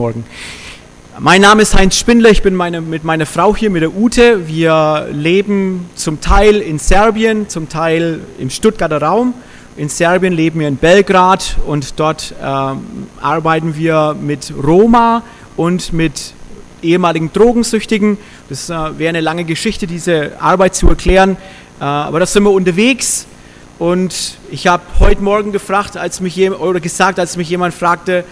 Morgen. Mein Name ist Heinz Spindler, ich bin mit meiner Frau hier, mit der Ute. Wir leben zum Teil in Serbien, zum Teil im Stuttgarter Raum. In Serbien leben wir in Belgrad und dort arbeiten wir mit Roma und mit ehemaligen Drogensüchtigen. Das wäre eine lange Geschichte, diese Arbeit zu erklären, aber da sind wir unterwegs. Und ich habe heute Morgen gefragt, als mich jemand fragte,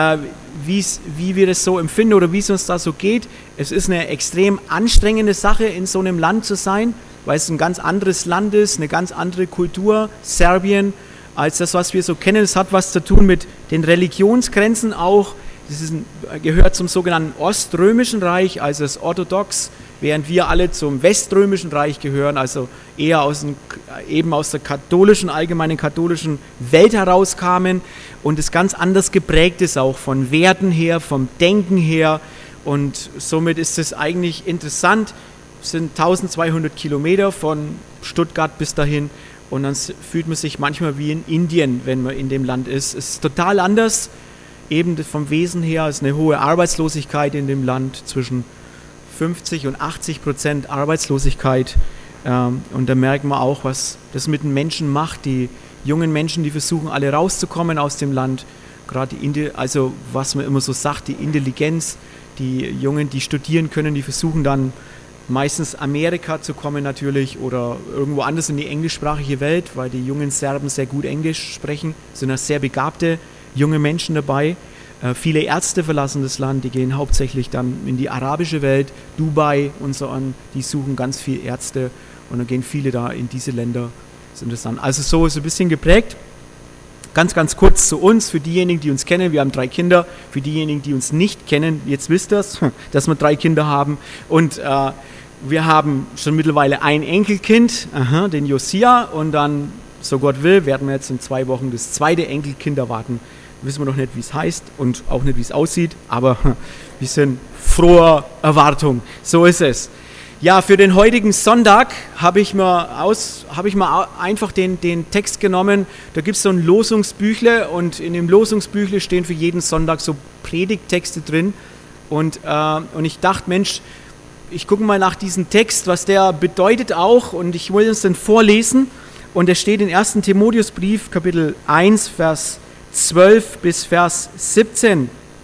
wie wir das so empfinden oder wie es uns da so geht. Es ist eine extrem anstrengende Sache, in so einem Land zu sein, weil es ein ganz anderes Land ist, eine ganz andere Kultur, Serbien, als das, was wir so kennen. Es hat was zu tun mit den Religionsgrenzen auch. Das gehört zum sogenannten Oströmischen Reich, also das Orthodox, während wir alle zum Weströmischen Reich gehören, also eher aus der allgemeinen katholischen Welt herauskamen und es ganz anders geprägt ist, auch von Werten her, vom Denken her, und somit ist es eigentlich interessant. Es sind 1200 Kilometer von Stuttgart bis dahin und dann fühlt man sich manchmal wie in Indien, wenn man in dem Land ist. Es ist total anders, eben vom Wesen her. Es ist eine hohe Arbeitslosigkeit in dem Land, zwischen 50 und 80% Arbeitslosigkeit, und da merkt man auch, was das mit den Menschen macht. Die jungen Menschen, die versuchen alle rauszukommen aus dem Land, gerade also was man immer so sagt, die Intelligenz, die Jungen, die studieren können, die versuchen dann meistens Amerika zu kommen natürlich oder irgendwo anders in die englischsprachige Welt, weil die jungen Serben sehr gut Englisch sprechen, sind da sehr begabte junge Menschen dabei. Viele Ärzte verlassen das Land, die gehen hauptsächlich dann in die arabische Welt, Dubai und so an, die suchen ganz viele Ärzte und dann gehen viele da in diese Länder. Das ist interessant. Also so ist ein bisschen geprägt. Ganz, ganz kurz zu uns, für diejenigen, die uns kennen, wir haben 3 Kinder, für diejenigen, die uns nicht kennen, jetzt wisst ihr es, dass wir 3 Kinder haben und wir haben schon mittlerweile ein Enkelkind, den Josia, und dann, so Gott will, werden wir jetzt in 2 Wochen das 2. Enkelkind erwarten. Wissen wir noch nicht, wie es heißt und auch nicht, wie es aussieht, aber wir sind froher Erwartung. So ist es. Ja, für den heutigen Sonntag habe ich mal einfach den Text genommen. Da gibt es so ein Losungsbüchle und in dem Losungsbüchle stehen für jeden Sonntag so Predigttexte drin. Und ich dachte, Mensch, ich gucke mal nach diesem Text, was der bedeutet auch, und ich will uns den vorlesen. Und der steht in 1. Timotheusbrief, Kapitel 1, Vers 12 bis Vers 17.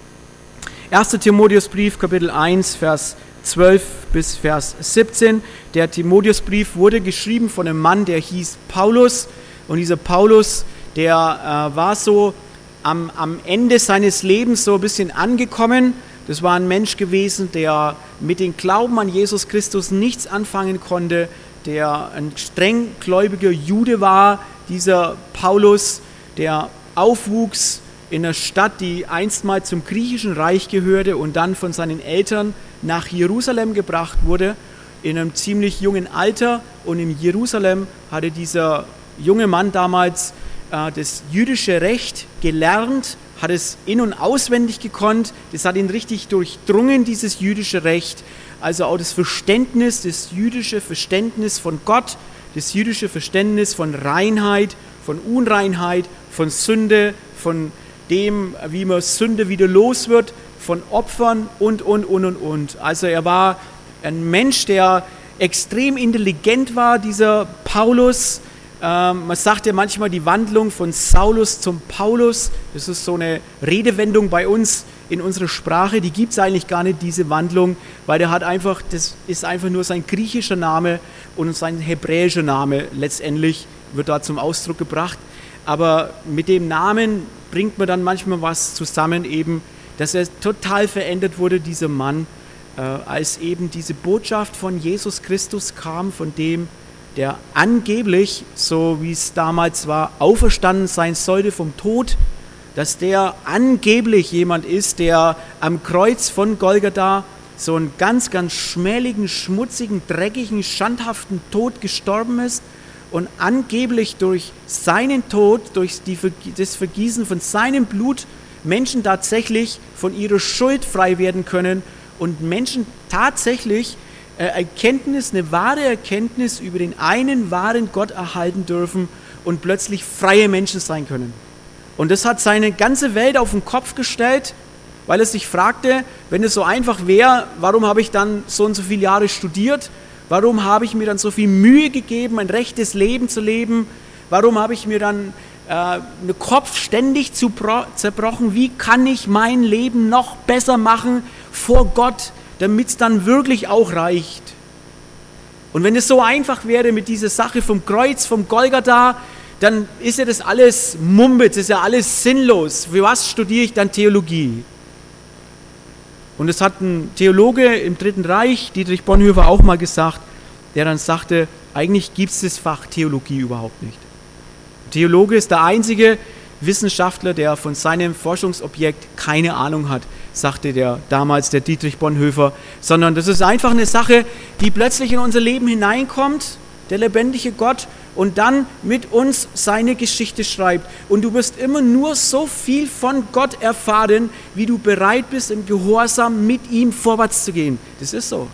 1. Timotheusbrief, Kapitel 1, Vers 12 bis Vers 17. Der Timotheusbrief wurde geschrieben von einem Mann, der hieß Paulus. Und dieser Paulus, der war so am Ende seines Lebens so ein bisschen angekommen. Das war ein Mensch gewesen, der mit dem Glauben an Jesus Christus nichts anfangen konnte, der ein streng gläubiger Jude war, dieser Paulus, der aufwuchs in einer Stadt, die einstmal zum griechischen Reich gehörte und dann von seinen Eltern nach Jerusalem gebracht wurde, in einem ziemlich jungen Alter. Und in Jerusalem hatte dieser junge Mann damals das jüdische Recht gelernt, hat es in- und auswendig gekonnt. Das hat ihn richtig durchdrungen, dieses jüdische Recht. Also auch das jüdische Verständnis von Gott, das jüdische Verständnis von Reinheit, von Unreinheit, von Sünde, von dem, wie man Sünde wieder los wird, von Opfern und. Also er war ein Mensch, der extrem intelligent war, dieser Paulus. Man sagt ja manchmal die Wandlung von Saulus zum Paulus. Das ist so eine Redewendung bei uns in unserer Sprache. Die gibt es eigentlich gar nicht, diese Wandlung, weil das ist einfach nur sein griechischer Name und sein hebräischer Name letztendlich wird da zum Ausdruck gebracht. Aber mit dem Namen bringt man dann manchmal was zusammen, eben, dass er total verändert wurde, dieser Mann, als eben diese Botschaft von Jesus Christus kam, von dem, der angeblich, so wie es damals war, auferstanden sein sollte vom Tod, dass der angeblich jemand ist, der am Kreuz von Golgatha so einen ganz, ganz schmähligen, schmutzigen, dreckigen, schandhaften Tod gestorben ist und angeblich durch seinen Tod, durch das Vergießen von seinem Blut Menschen tatsächlich von ihrer Schuld frei werden können und Menschen tatsächlich eine wahre Erkenntnis über den einen wahren Gott erhalten dürfen und plötzlich freie Menschen sein können. Und das hat seine ganze Welt auf den Kopf gestellt weil er sich fragte, wenn es so einfach wäre, warum habe ich dann so und so viele Jahre studiert? Warum habe ich mir dann so viel Mühe gegeben, ein rechtes Leben zu leben? Warum habe ich mir dann den Kopf ständig zerbrochen? Wie kann ich mein Leben noch besser machen vor Gott, damit es dann wirklich auch reicht? Und wenn es so einfach wäre mit dieser Sache vom Kreuz, vom Golgatha, dann ist ja das alles Mumpitz, ist ja alles sinnlos. Für was studiere ich dann Theologie? Und es hat ein Theologe im Dritten Reich, Dietrich Bonhoeffer, auch mal gesagt, der dann sagte, eigentlich gibt es das Fach Theologie überhaupt nicht. Ein Theologe ist der einzige Wissenschaftler, der von seinem Forschungsobjekt keine Ahnung hat, sagte damals der Dietrich Bonhoeffer, sondern das ist einfach eine Sache, die plötzlich in unser Leben hineinkommt, der lebendige Gott, und dann mit uns seine Geschichte schreibt. Und du wirst immer nur so viel von Gott erfahren, wie du bereit bist, im Gehorsam mit ihm vorwärts zu gehen. Das ist so.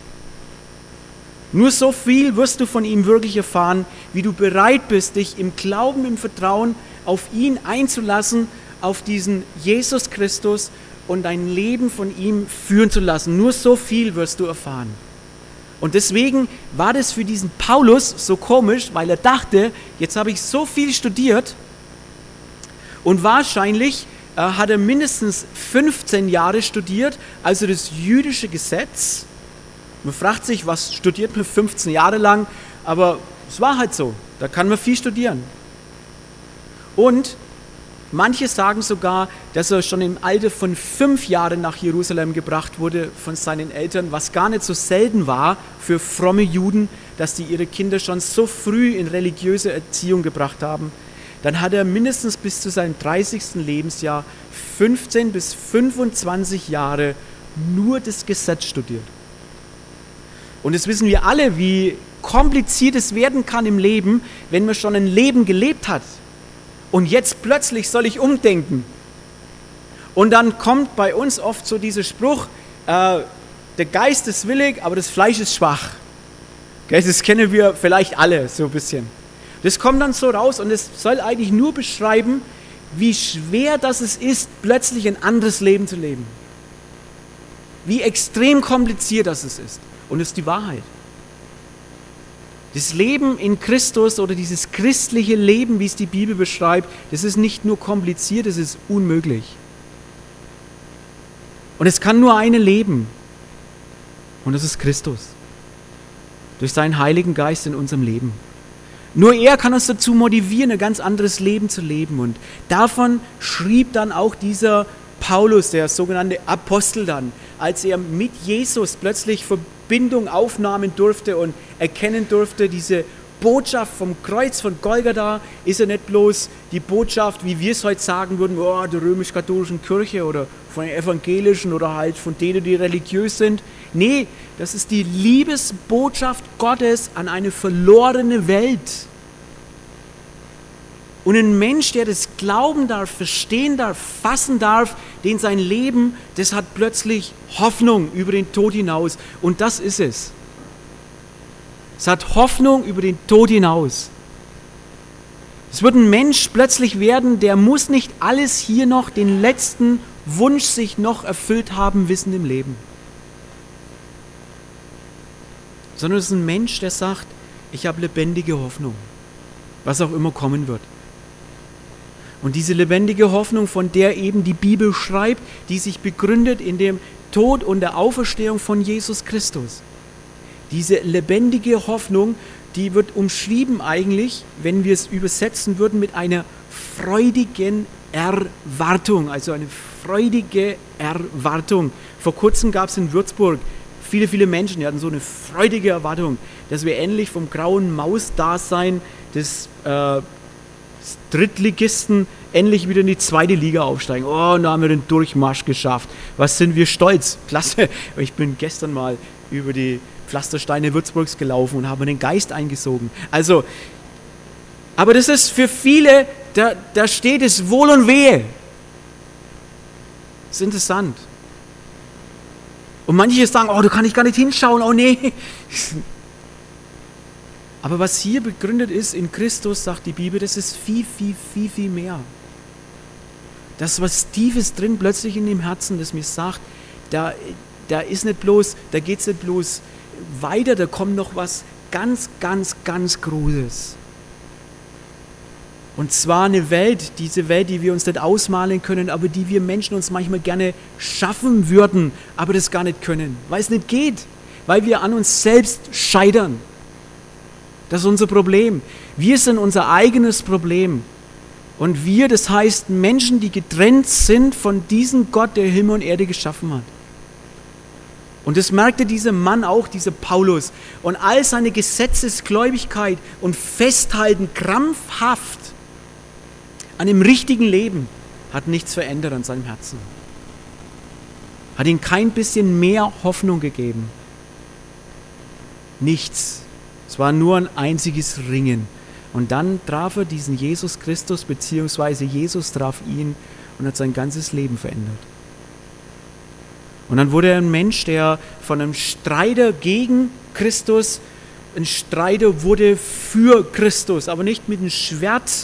Nur so viel wirst du von ihm wirklich erfahren, wie du bereit bist, dich im Glauben, im Vertrauen auf ihn einzulassen, auf diesen Jesus Christus und dein Leben von ihm führen zu lassen. Nur so viel wirst du erfahren. Und deswegen war das für diesen Paulus so komisch, weil er dachte, jetzt habe ich so viel studiert und wahrscheinlich hat er mindestens 15 Jahre studiert, also das jüdische Gesetz. Man fragt sich, was studiert man 15 Jahre lang, aber es war halt so, da kann man viel studieren. Und manche sagen sogar, dass er schon im Alter von 5 Jahren nach Jerusalem gebracht wurde von seinen Eltern, was gar nicht so selten war für fromme Juden, dass die ihre Kinder schon so früh in religiöse Erziehung gebracht haben. Dann hat er mindestens bis zu seinem 30. Lebensjahr 15 bis 25 Jahre nur das Gesetz studiert. Und das wissen wir alle, wie kompliziert es werden kann im Leben, wenn man schon ein Leben gelebt hat. Und jetzt plötzlich soll ich umdenken. Und dann kommt bei uns oft so dieser Spruch, der Geist ist willig, aber das Fleisch ist schwach. Das kennen wir vielleicht alle so ein bisschen. Das kommt dann so raus und es soll eigentlich nur beschreiben, wie schwer das es ist, plötzlich ein anderes Leben zu leben. Wie extrem kompliziert das es ist. Und es ist die Wahrheit. Das Leben in Christus oder dieses christliche Leben, wie es die Bibel beschreibt, das ist nicht nur kompliziert, es ist unmöglich. Und es kann nur eine leben. Und das ist Christus. Durch seinen Heiligen Geist in unserem Leben. Nur er kann uns dazu motivieren, ein ganz anderes Leben zu leben. Und davon schrieb dann auch dieser Paulus, der sogenannte Apostel dann, als er mit Jesus plötzlich Verbindung aufnehmen durfte und erkennen durfte, diese Botschaft vom Kreuz von Golgatha ist ja nicht bloß die Botschaft, wie wir es heute sagen würden, der römisch-katholischen Kirche oder von den evangelischen oder halt von denen, die religiös sind. Nee, das ist die Liebesbotschaft Gottes an eine verlorene Welt. Und ein Mensch, der das glauben darf, verstehen darf, fassen darf, den sein Leben, das hat plötzlich Hoffnung über den Tod hinaus. Und das ist es. Es hat Hoffnung über den Tod hinaus. Es wird ein Mensch plötzlich werden, der muss nicht alles hier noch, den letzten Wunsch sich noch erfüllt haben, wissen im Leben. Sondern es ist ein Mensch, der sagt, ich habe lebendige Hoffnung, was auch immer kommen wird. Und diese lebendige Hoffnung, von der eben die Bibel schreibt, die sich begründet in dem Tod und der Auferstehung von Jesus Christus. Diese lebendige Hoffnung, die wird umschrieben eigentlich, wenn wir es übersetzen würden, mit einer freudigen Erwartung. Also eine freudige Erwartung. Vor kurzem gab es in Würzburg viele Menschen, die hatten so eine freudige Erwartung, dass wir endlich vom grauen Maus-Dasein des Drittligisten endlich wieder in die zweite Liga aufsteigen. Oh, da haben wir den Durchmarsch geschafft. Was sind wir stolz. Klasse. Ich bin gestern mal über die Pflastersteine Würzburgs gelaufen und habe den Geist eingesogen. Also, aber das ist für viele, da steht es Wohl und Wehe. Das ist interessant. Und manche sagen, da kann ich gar nicht hinschauen, oh nee. Aber was hier begründet ist in Christus, sagt die Bibel, das ist viel mehr. Das ist was Tiefes drin plötzlich in dem Herzen, das mir sagt, da ist nicht bloß, da geht es nicht bloß weiter, da kommt noch was ganz, ganz, ganz Großes. Und zwar eine Welt, diese Welt, die wir uns nicht ausmalen können, aber die wir Menschen uns manchmal gerne schaffen würden, aber das gar nicht können, weil es nicht geht, weil wir an uns selbst scheitern. Das ist unser Problem. Wir sind unser eigenes Problem. Und wir, das heißt Menschen, die getrennt sind von diesem Gott, der Himmel und Erde geschaffen hat. Und das merkte dieser Mann auch, dieser Paulus. Und all seine Gesetzesgläubigkeit und Festhalten krampfhaft an dem richtigen Leben hat nichts verändert an seinem Herzen. Hat ihm kein bisschen mehr Hoffnung gegeben. Nichts. Es war nur ein einziges Ringen. Und dann traf er diesen Jesus Christus, beziehungsweise Jesus traf ihn und hat sein ganzes Leben verändert. Und dann wurde er ein Mensch, der von einem Streiter gegen Christus ein Streiter wurde für Christus, aber nicht mit dem Schwert,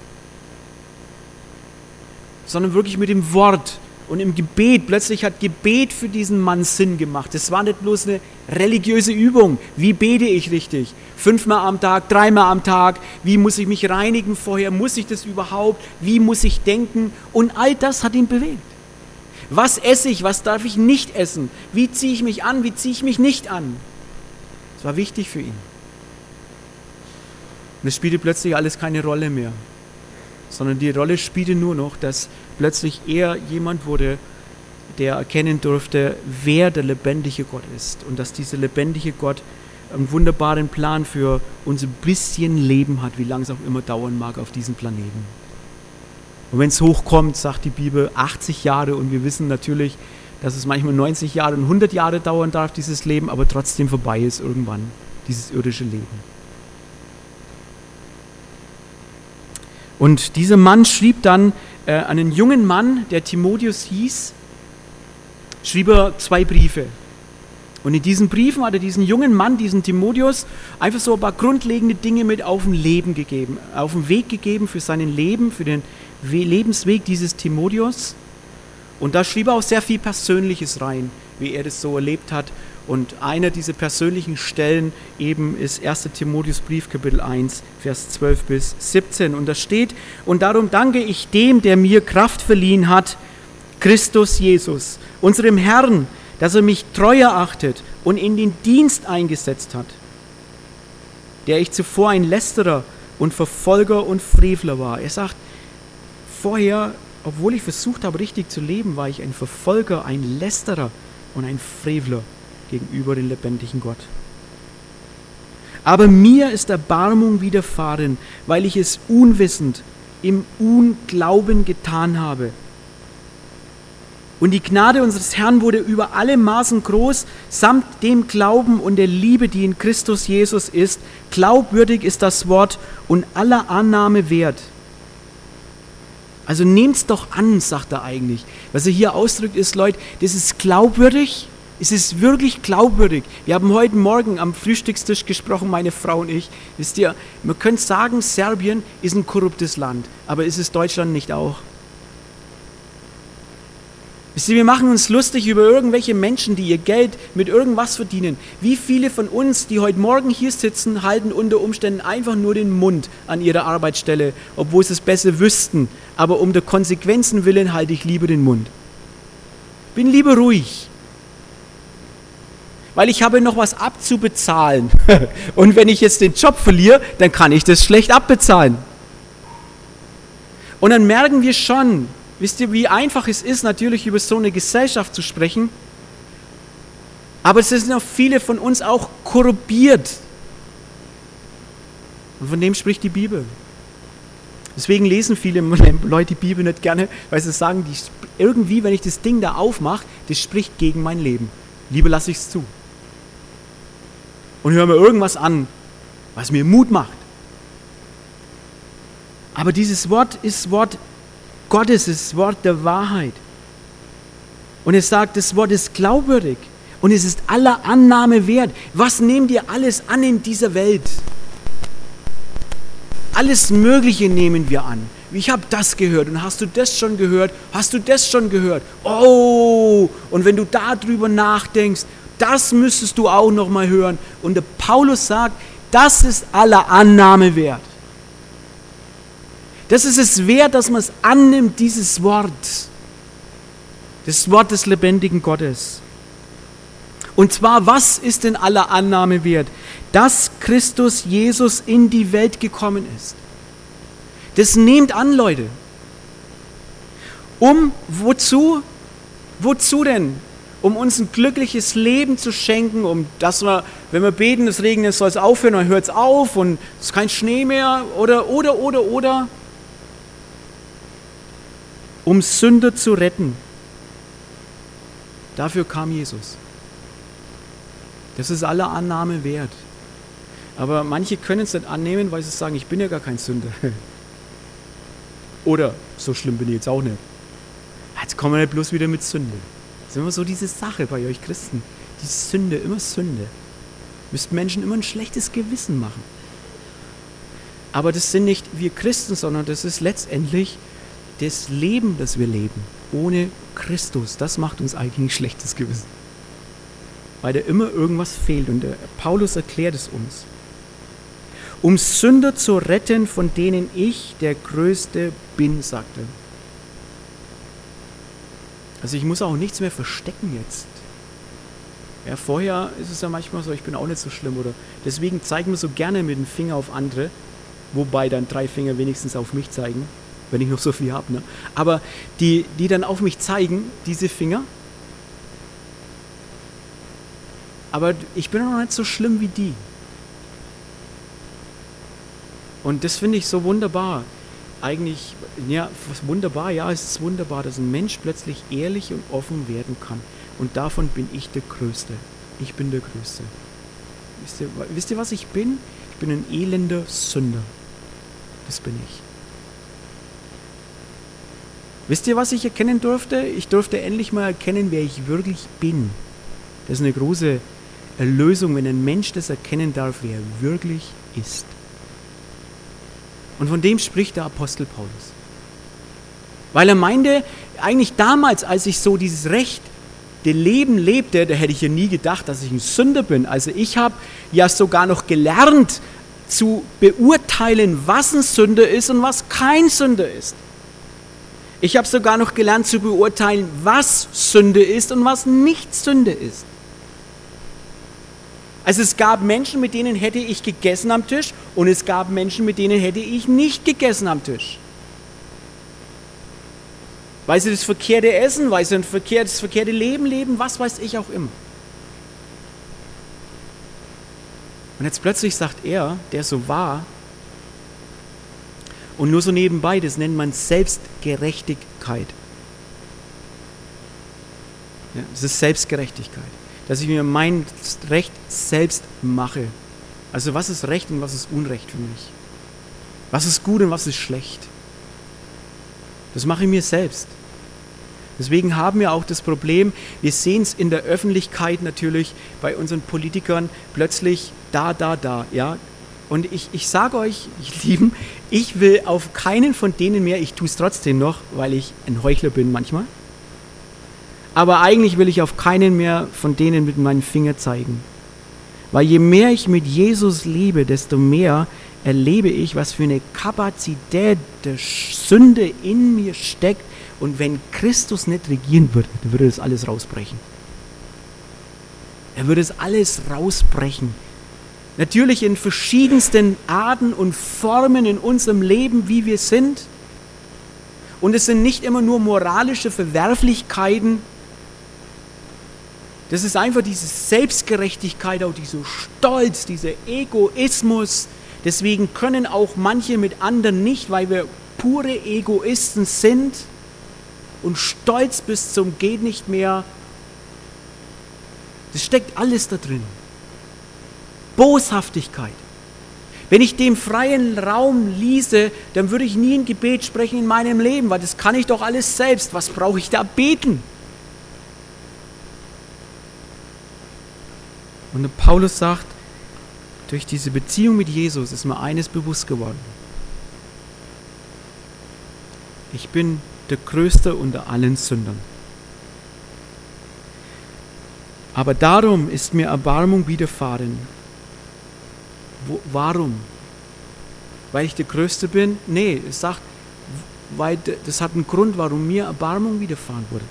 sondern wirklich mit dem Wort und im Gebet. Plötzlich hat Gebet für diesen Mann Sinn gemacht. Es war nicht bloß eine religiöse Übung. Wie bete ich richtig? 5-mal am Tag, 3-mal am Tag. Wie muss ich mich reinigen vorher? Muss ich das überhaupt? Wie muss ich denken? Und all das hat ihn bewegt. Was esse ich? Was darf ich nicht essen? Wie ziehe ich mich an? Wie ziehe ich mich nicht an? Das war wichtig für ihn. Und es spielte plötzlich alles keine Rolle mehr, sondern die Rolle spielte nur noch, dass plötzlich er jemand wurde, der erkennen durfte, wer der lebendige Gott ist und dass dieser lebendige Gott einen wunderbaren Plan für unser bisschen Leben hat, wie lange es auch immer dauern mag auf diesem Planeten. Und wenn es hochkommt, sagt die Bibel 80 Jahre und wir wissen natürlich, dass es manchmal 90 Jahre und 100 Jahre dauern darf, dieses Leben, aber trotzdem vorbei ist irgendwann, dieses irdische Leben. Und dieser Mann schrieb dann an einen jungen Mann, der Timotheus hieß, schrieb er 2 Briefe. Und in diesen Briefen hat er diesen jungen Mann, diesen Timotheus, einfach so ein paar grundlegende Dinge mit auf den Leben gegeben, auf den Weg gegeben für sein Leben, für den Lebensweg dieses Timotheus. Und da schrieb er auch sehr viel Persönliches rein, wie er das so erlebt hat. Und einer dieser persönlichen Stellen eben ist 1. Timotheusbrief, Kapitel 1, Vers 12 bis 17. Und da steht, und darum danke ich dem, der mir Kraft verliehen hat, Christus Jesus, unserem Herrn, dass er mich treu erachtet und in den Dienst eingesetzt hat, der ich zuvor ein Lästerer und Verfolger und Frevler war. Er sagt, vorher, obwohl ich versucht habe, richtig zu leben, war ich ein Verfolger, ein Lästerer und ein Frevler gegenüber dem lebendigen Gott. Aber mir ist Erbarmung widerfahren, weil ich es unwissend im Unglauben getan habe. Und die Gnade unseres Herrn wurde über alle Maßen groß, samt dem Glauben und der Liebe, die in Christus Jesus ist. Glaubwürdig ist das Wort und aller Annahme wert. Also nehmt's doch an, sagt er eigentlich. Was er hier ausdrückt ist, Leute, das ist glaubwürdig. Es ist wirklich glaubwürdig. Wir haben heute Morgen am Frühstückstisch gesprochen, meine Frau und ich. Wisst ihr, man könnte sagen, Serbien ist ein korruptes Land, aber ist es Deutschland nicht auch? Wisst ihr, wir machen uns lustig über irgendwelche Menschen, die ihr Geld mit irgendwas verdienen. Wie viele von uns, die heute Morgen hier sitzen, halten unter Umständen einfach nur den Mund an ihrer Arbeitsstelle, obwohl sie es besser wüssten. Aber um der Konsequenzen willen halte ich lieber den Mund. Bin lieber ruhig. Weil ich habe noch was abzubezahlen. Und wenn ich jetzt den Job verliere, dann kann ich das schlecht abbezahlen. Und dann merken wir schon, wisst ihr, wie einfach es ist, natürlich über so eine Gesellschaft zu sprechen. Aber es sind auch viele von uns auch korrumpiert. Und von dem spricht die Bibel. Deswegen lesen viele Leute die Bibel nicht gerne, weil sie sagen, irgendwie, wenn ich das Ding da aufmache, das spricht gegen mein Leben. Lieber lasse ich es zu. Und höre mir irgendwas an, was mir Mut macht. Aber dieses Wort ist Wort Gottes, das Wort der Wahrheit. Und es sagt, das Wort ist glaubwürdig und es ist aller Annahme wert. Was nehmt ihr alles an in dieser Welt? Alles Mögliche nehmen wir an. ich habe das gehört und hast du das schon gehört? Hast du das schon gehört? Oh, und wenn du darüber nachdenkst, das müsstest du auch noch mal hören. Und der Paulus sagt, das ist aller Annahme wert. Das ist es wert, dass man es annimmt, dieses Wort. Das Wort des lebendigen Gottes. Und zwar, was ist in aller Annahme wert? Dass Christus Jesus in die Welt gekommen ist. Das nehmt an, Leute. Wozu? Wozu denn? Um uns ein glückliches Leben zu schenken, dass wir, wenn wir beten, es regnet, soll es aufhören, dann hört es auf und es ist kein Schnee mehr, oder. Um Sünder zu retten. Dafür kam Jesus. Das ist aller Annahme wert. Aber manche können es nicht annehmen, weil sie sagen, ich bin ja gar kein Sünder. Oder, so schlimm bin ich jetzt auch nicht. Jetzt kommen wir nicht bloß wieder mit Sünde. Das ist immer so diese Sache bei euch Christen. Die Sünde, immer Sünde. Müsst Menschen immer ein schlechtes Gewissen machen. Aber das sind nicht wir Christen, sondern das ist letztendlich das Leben, das wir leben. Ohne Christus. Das macht uns eigentlich ein schlechtes Gewissen. Weil da immer irgendwas fehlt. Und der Paulus erklärt es uns. Um Sünder zu retten, von denen ich der Größte bin, sagte. Also ich muss auch nichts mehr verstecken jetzt. Ja, vorher ist es ja manchmal so, ich bin auch nicht so schlimm. Oder deswegen zeigen wir so gerne mit dem Finger auf andere, wobei dann 3 Finger wenigstens auf mich zeigen, wenn ich noch so viel habe. Ne? Aber die dann auf mich zeigen, diese Finger. Aber ich bin noch nicht so schlimm wie die. Und das finde ich so wunderbar. Eigentlich, ja, wunderbar, ja, es ist wunderbar, dass ein Mensch plötzlich ehrlich und offen werden kann. Und davon bin ich der Größte. Ich bin der Größte. Wisst ihr, was ich bin? Ich bin ein elender Sünder. Das bin ich. Wisst ihr, was ich erkennen durfte? Ich durfte endlich mal erkennen, wer ich wirklich bin. Das ist eine große Erlösung, wenn ein Mensch das erkennen darf, wer er wirklich ist. Und von dem spricht der Apostel Paulus. Weil er meinte, eigentlich damals, als ich so dieses rechte Leben lebte, da hätte ich ja nie gedacht, dass ich ein Sünder bin. Also ich habe ja sogar noch gelernt zu beurteilen, was ein Sünder ist und was kein Sünder ist. Ich habe sogar noch gelernt zu beurteilen, was Sünde ist und was nicht Sünde ist. Also es gab Menschen, mit denen hätte ich gegessen am Tisch und es gab Menschen, mit denen hätte ich nicht gegessen am Tisch. Weil sie das verkehrte Essen, weil sie das verkehrte Leben leben, was weiß ich auch immer. Und jetzt plötzlich sagt er, der so war, und nur so nebenbei, das nennt man Selbstgerechtigkeit. Ja, das ist Selbstgerechtigkeit. Dass ich mir mein Recht selbst mache. Also was ist Recht und was ist Unrecht für mich? Was ist gut und was ist schlecht? Das mache ich mir selbst. Deswegen haben wir auch das Problem, wir sehen es in der Öffentlichkeit natürlich bei unseren Politikern plötzlich da, ja. Und ich sage euch, ich Lieben, ich will auf keinen von denen mehr, ich tue es trotzdem noch, weil ich ein Heuchler bin manchmal, aber eigentlich will ich auf keinen mehr von denen mit meinem Finger zeigen. Weil je mehr ich mit Jesus lebe, desto mehr erlebe ich, was für eine Kapazität der Sünde in mir steckt. Und wenn Christus nicht regieren würde, dann würde das alles rausbrechen. Er würde es alles rausbrechen. Natürlich in verschiedensten Arten und Formen in unserem Leben, wie wir sind. Und es sind nicht immer nur moralische Verwerflichkeiten. Das ist einfach diese Selbstgerechtigkeit, auch dieser Stolz, dieser Egoismus. Deswegen können auch manche mit anderen nicht, weil wir pure Egoisten sind und stolz bis zum geht nicht mehr. Das steckt alles da drin. Boshaftigkeit. Wenn ich dem freien Raum ließe, dann würde ich nie ein Gebet sprechen in meinem Leben, weil das kann ich doch alles selbst. Was brauche ich da beten? Und der Paulus sagt, durch diese Beziehung mit Jesus ist mir eines bewusst geworden. Ich bin der Größte unter allen Sündern. Aber darum ist mir Erbarmung widerfahren. Warum? Weil ich der Größte bin? Nee, es sagt, weil das hat einen Grund, warum mir Erbarmung widerfahren wurde.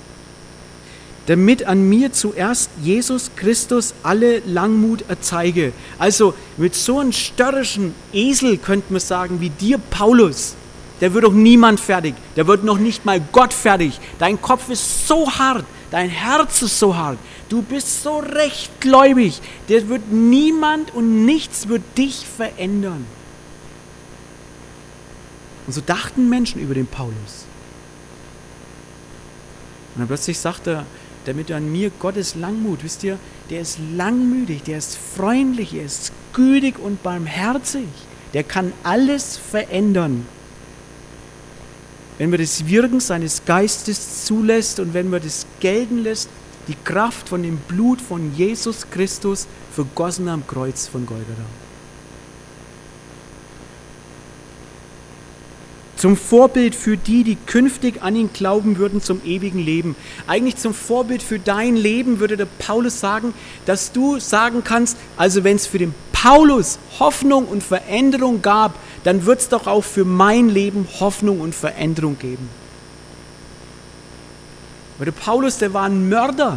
Damit an mir zuerst Jesus Christus alle Langmut erzeige. Also mit so einem störrischen Esel könnte man sagen, wie dir Paulus, der wird doch niemand fertig, der wird noch nicht mal Gott fertig. Dein Kopf ist so hart, dein Herz ist so hart, du bist so rechtgläubig, der wird niemand und nichts wird dich verändern. Und so dachten Menschen über den Paulus. Und dann plötzlich sagt er, damit an mir Gottes Langmut, wisst ihr, der ist langmütig, der ist freundlich, er ist gütig und barmherzig. Der kann alles verändern. Wenn wir das Wirken seines Geistes zulässt und wenn wir das gelten lässt, die Kraft von dem Blut von Jesus Christus, vergossen am Kreuz von Golgatha. Zum Vorbild für die, die künftig an ihn glauben würden, zum ewigen Leben. Eigentlich zum Vorbild für dein Leben würde der Paulus sagen, dass du sagen kannst, also wenn es für den Paulus Hoffnung und Veränderung gab, dann wird es doch auch für mein Leben Hoffnung und Veränderung geben. Weil der Paulus, der war ein Mörder.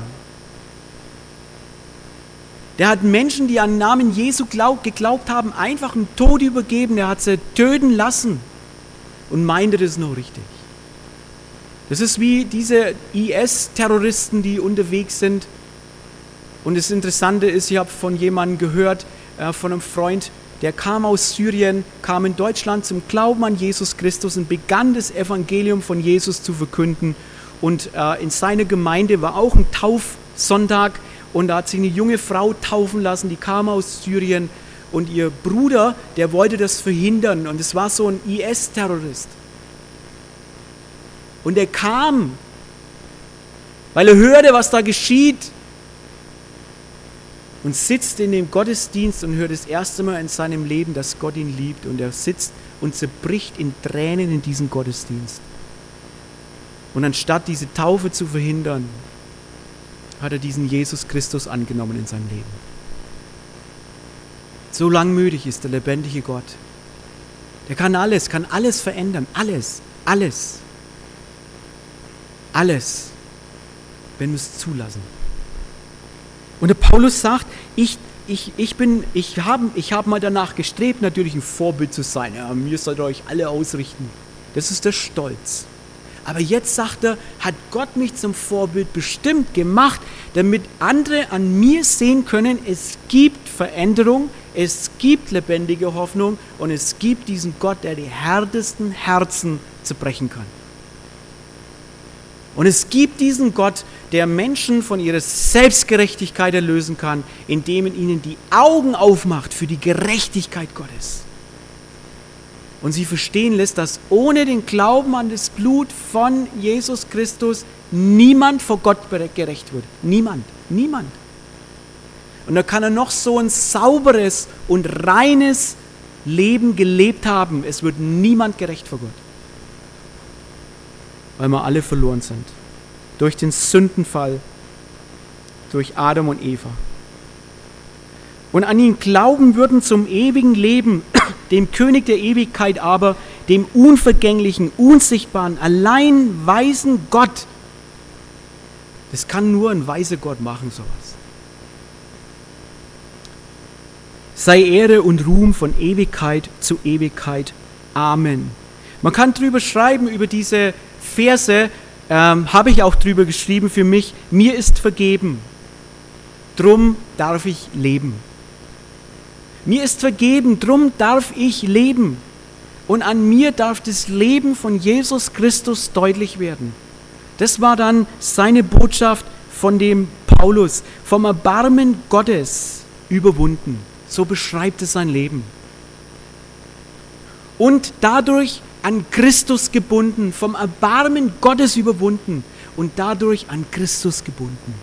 Der hat Menschen, die an den Namen Jesu geglaubt haben, einfach einen Tod übergeben. Er hat sie töten lassen. Und meinte das noch richtig. Das ist wie diese IS-Terroristen, die unterwegs sind. Und das Interessante ist, ich habe von jemandem gehört, von einem Freund, der kam aus Syrien, kam in Deutschland zum Glauben an Jesus Christus und begann das Evangelium von Jesus zu verkünden. Und in seiner Gemeinde war auch ein Taufsonntag und da hat sich eine junge Frau taufen lassen, die kam aus Syrien. Und ihr Bruder, der wollte das verhindern. Und es war so ein IS-Terrorist. Und er kam, weil er hörte, was da geschieht. Und sitzt in dem Gottesdienst und hört das erste Mal in seinem Leben, dass Gott ihn liebt. Und er sitzt und zerbricht in Tränen in diesen Gottesdienst. Und anstatt diese Taufe zu verhindern, hat er diesen Jesus Christus angenommen in seinem Leben. So langmütig ist der lebendige Gott. Der kann alles verändern. Alles, wenn wir es zulassen. Und der Paulus sagt, ich habe mal danach gestrebt, natürlich ein Vorbild zu sein. Ja, mir sollt ihr euch alle ausrichten. Das ist der Stolz. Aber jetzt sagt er, hat Gott mich zum Vorbild bestimmt gemacht, damit andere an mir sehen können, es gibt Veränderung, es gibt lebendige Hoffnung und es gibt diesen Gott, der die härtesten Herzen zerbrechen kann. Und es gibt diesen Gott, der Menschen von ihrer Selbstgerechtigkeit erlösen kann, indem er ihnen die Augen aufmacht für die Gerechtigkeit Gottes. Und sie verstehen lässt, dass ohne den Glauben an das Blut von Jesus Christus niemand vor Gott gerecht wird. Niemand. Und da kann er noch so ein sauberes und reines Leben gelebt haben. Es wird niemand gerecht vor Gott. Weil wir alle verloren sind. Durch den Sündenfall. Durch Adam und Eva. Und an ihn glauben würden zum ewigen Leben, dem König der Ewigkeit aber, dem unvergänglichen, unsichtbaren, allein weisen Gott. Das kann nur ein weiser Gott machen, sowas. Sei Ehre und Ruhm von Ewigkeit zu Ewigkeit. Amen. Man kann drüber schreiben, über diese Verse, habe ich auch drüber geschrieben für mich, mir ist vergeben, drum darf ich leben. Mir ist vergeben, drum darf ich leben. Und an mir darf das Leben von Jesus Christus deutlich werden. Das war dann seine Botschaft von dem Paulus, vom Erbarmen Gottes überwunden. So beschreibt es sein Leben. Und dadurch an Christus gebunden, vom Erbarmen Gottes überwunden und dadurch an Christus gebunden.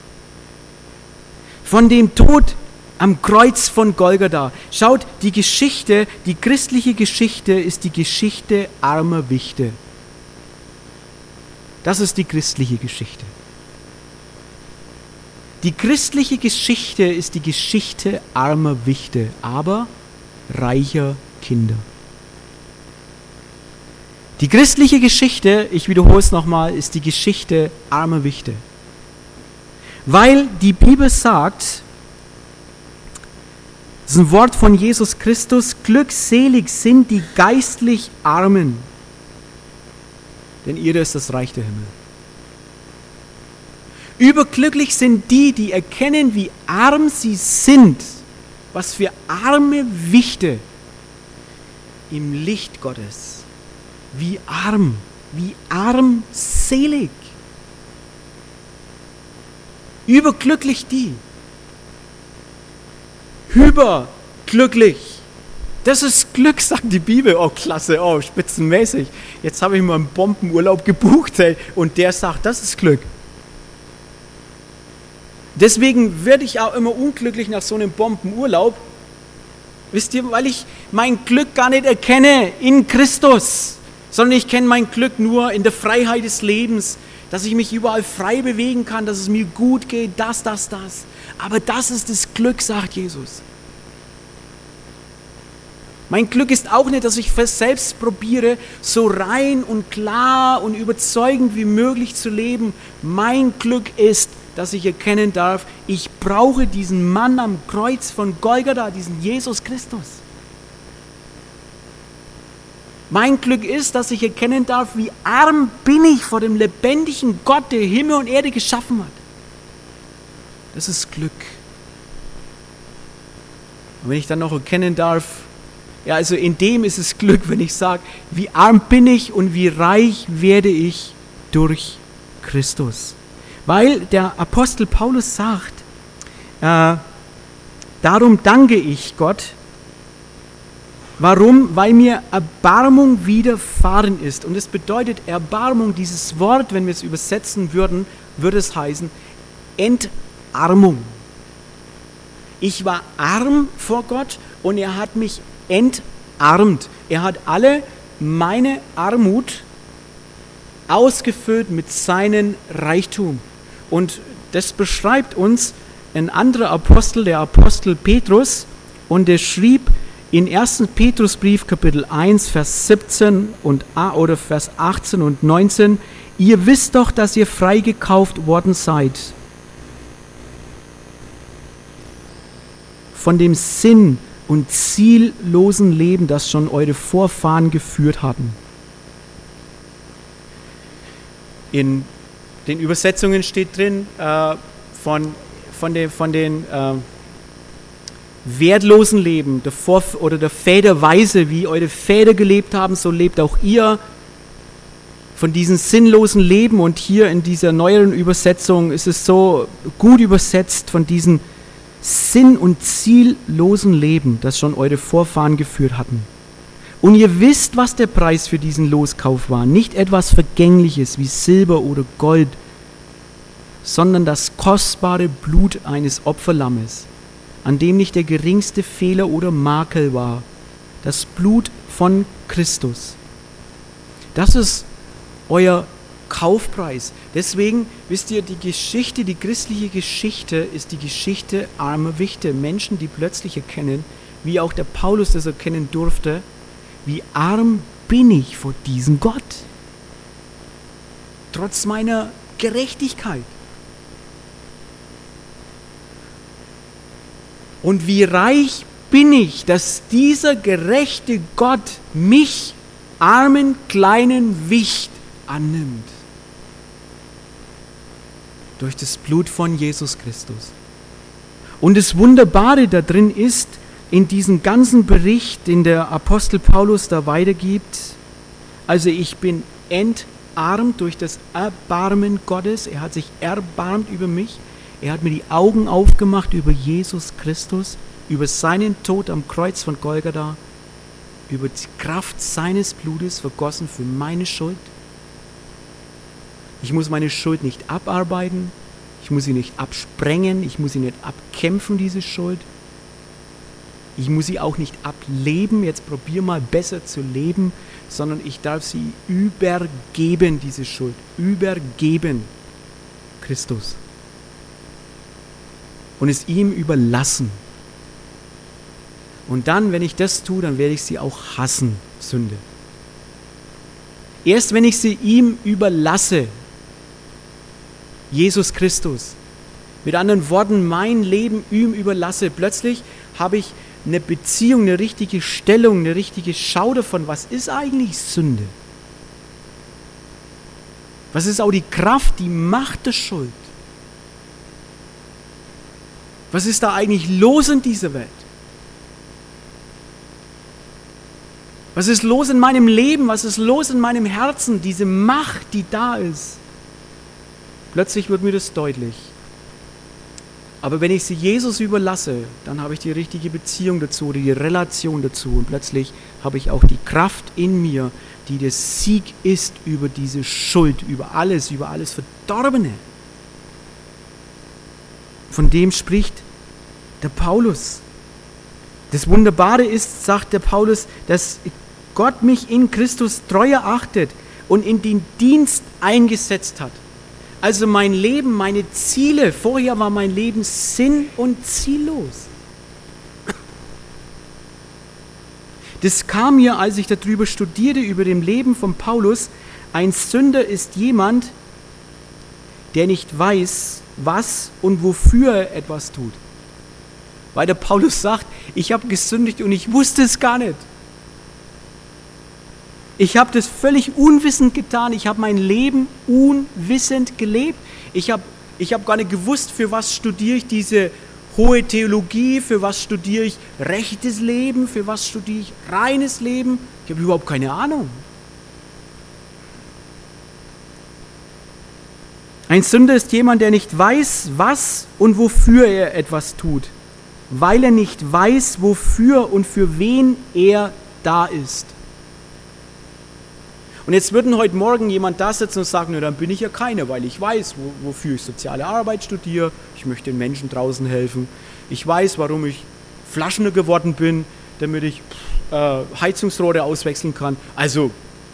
Von dem Tod am Kreuz von Golgatha. Schaut, die Geschichte, die christliche Geschichte ist die Geschichte armer Wichte. Das ist die christliche Geschichte. Die christliche Geschichte ist die Geschichte armer Wichte, aber reicher Kinder. Die christliche Geschichte, ich wiederhole es nochmal, ist die Geschichte armer Wichte. Weil die Bibel sagt, das ist ein Wort von Jesus Christus, glückselig sind die geistlich Armen, denn ihrer ist das Reich der Himmel. Überglücklich sind die, die erkennen, wie arm sie sind, was für arme Wichte im Licht Gottes. Wie armselig. Überglücklich die. Hyperglücklich. Das ist Glück, sagt die Bibel. Oh, klasse, oh, spitzenmäßig. Jetzt habe ich mal einen Bombenurlaub gebucht, ey, und der sagt, das ist Glück. Deswegen werde ich auch immer unglücklich nach so einem Bombenurlaub. Wisst ihr, weil ich mein Glück gar nicht erkenne in Christus, sondern ich kenne mein Glück nur in der Freiheit des Lebens, dass ich mich überall frei bewegen kann, dass es mir gut geht, das. Aber das ist das Glück, sagt Jesus. Mein Glück ist auch nicht, dass ich selbst probiere, so rein und klar und überzeugend wie möglich zu leben. Mein Glück ist, dass ich erkennen darf, ich brauche diesen Mann am Kreuz von Golgatha, diesen Jesus Christus. Mein Glück ist, dass ich erkennen darf, wie arm bin ich vor dem lebendigen Gott, der Himmel und Erde geschaffen hat. Das ist Glück. Und wenn ich dann noch erkennen darf, ja, also in dem ist es Glück, wenn ich sage, wie arm bin ich und wie reich werde ich durch Christus. Weil der Apostel Paulus sagt, darum danke ich Gott. Warum? Weil mir Erbarmung widerfahren ist. Und es bedeutet Erbarmung, dieses Wort, wenn wir es übersetzen würden, würde es heißen Entarmung. Ich war arm vor Gott und er hat mich entarmt. Er hat alle meine Armut ausgefüllt mit seinem Reichtum. Und das beschreibt uns ein anderer Apostel, der Apostel Petrus, und der schrieb in 1. Petrusbrief Kapitel 1, Vers 17 oder Vers 18 und 19, ihr wisst doch, dass ihr freigekauft worden seid von dem sinn- und ziellosen Leben, das schon eure Vorfahren geführt hatten. In den Übersetzungen steht drin, von den wertlosen Leben, der Väterweise, wie eure Väter gelebt haben, so lebt auch ihr. Von diesem sinnlosen Leben, und hier in dieser neueren Übersetzung ist es so gut übersetzt, von diesem sinn- und ziellosen Leben, das schon eure Vorfahren geführt hatten. Und ihr wisst, was der Preis für diesen Loskauf war. Nicht etwas Vergängliches wie Silber oder Gold, sondern das kostbare Blut eines Opferlammes, an dem nicht der geringste Fehler oder Makel war. Das Blut von Christus. Das ist euer Kaufpreis. Deswegen, wisst ihr, die christliche Geschichte ist die Geschichte armer Wichte. Menschen, die plötzlich erkennen, wie auch der Paulus das erkennen durfte, wie arm bin ich vor diesem Gott. Trotz meiner Gerechtigkeit. Und wie reich bin ich, dass dieser gerechte Gott mich, armen, kleinen Wicht, annimmt. Durch das Blut von Jesus Christus. Und das Wunderbare da drin ist, in diesem ganzen Bericht, den der Apostel Paulus da weitergibt, also ich bin entarmt durch das Erbarmen Gottes, er hat sich erbarmt über mich, er hat mir die Augen aufgemacht über Jesus Christus, über seinen Tod am Kreuz von Golgatha, über die Kraft seines Blutes vergossen für meine Schuld. Ich muss meine Schuld nicht abarbeiten, ich muss sie nicht absprengen, ich muss sie nicht abkämpfen, diese Schuld. Ich muss sie auch nicht ableben, jetzt probier mal besser zu leben, sondern ich darf sie übergeben, diese Schuld. Übergeben, Christus. Und es ihm überlassen. Und dann, wenn ich das tue, dann werde ich sie auch hassen, Sünde. Erst wenn ich sie ihm überlasse, Jesus Christus, mit anderen Worten, mein Leben ihm überlasse, plötzlich habe ich eine Beziehung, eine richtige Stellung, eine richtige Schau davon, was ist eigentlich Sünde? Was ist auch die Kraft, die Macht der Schuld? Was ist da eigentlich los in dieser Welt? Was ist los in meinem Leben? Was ist los in meinem Herzen? Diese Macht, die da ist. Plötzlich wird mir das deutlich. Aber wenn ich sie Jesus überlasse, dann habe ich die richtige Beziehung dazu oder die Relation dazu. Und plötzlich habe ich auch die Kraft in mir, die der Sieg ist über diese Schuld, über alles Verdorbene. Von dem spricht der Paulus. Das Wunderbare ist, sagt der Paulus, dass Gott mich in Christus treu erachtet und in den Dienst eingesetzt hat. Also mein Leben, meine Ziele, vorher war mein Leben sinn- und ziellos. Das kam mir, als ich darüber studierte, über dem Leben von Paulus. Ein Sünder ist jemand, der nicht weiß, was und wofür er etwas tut. Weil der Paulus sagt, ich habe gesündigt und ich wusste es gar nicht. Ich habe das völlig unwissend getan. Ich habe mein Leben unwissend gelebt. Ich hab gar nicht gewusst, für was studiere ich diese hohe Theologie, für was studiere ich rechtes Leben, für was studiere ich reines Leben. Ich habe überhaupt keine Ahnung. Ein Sünder ist jemand, der nicht weiß, was und wofür er etwas tut, weil er nicht weiß, wofür und für wen er da ist. Und jetzt würden heute Morgen jemand da sitzen und sagen, na, dann bin ich ja keiner, weil ich weiß, wofür ich soziale Arbeit studiere, ich möchte den Menschen draußen helfen, ich weiß, warum ich Flaschener geworden bin, damit ich Heizungsrohre auswechseln kann. Also,